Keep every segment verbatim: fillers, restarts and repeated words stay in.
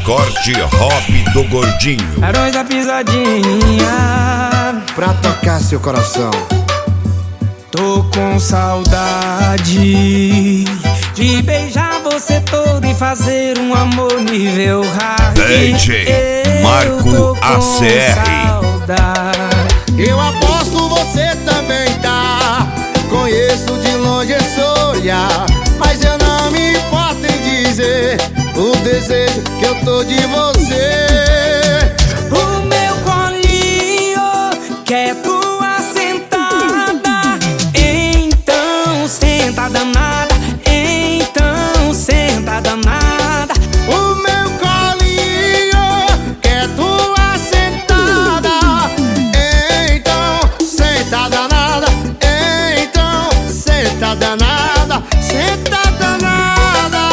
Escorte Hobby do Gordinho. Barões da Pisadinha, pra tocar seu coração. tô com saudade de beijar você todo e fazer um amor nível hard. D J Marco A C R. Eu aposto você também tá. Conheço de longe esse olhar, mas eu não me importo em dizer o desejo que eu tô de você. O meu colinho quer tua sentada, então senta danada, então senta danada. O meu colinho quer tua sentada, então senta danada, então senta danada, senta danada.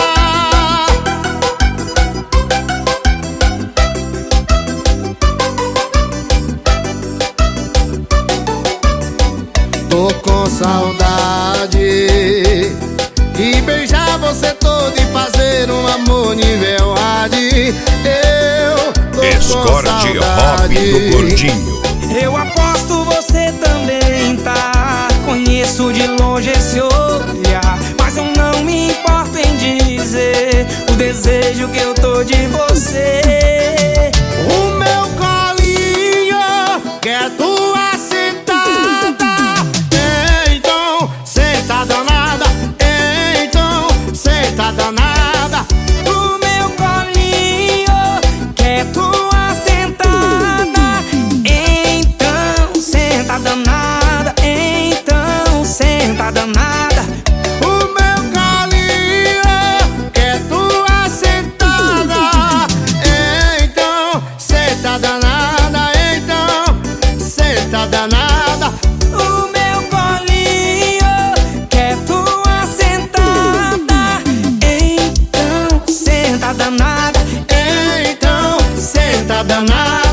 Tô com saudade de beijar você todo e fazer um amor nível hard. Eu tô Escorte com Hobby saudade do Gordinho. Eu aposto você também tá. Conheço de longe esse olhar, mas eu não me importo em dizer o desejo que eu tô de você. O meu colinho quer tua sentada, então senta danada, então senta danada. O meu colinho quer tua sentada, então senta danada, então senta danada. O meu colinho quer tua sentada, então senta danada, então senta danada. O meu colinho quer tua sentada, então senta danada, Então senta danada.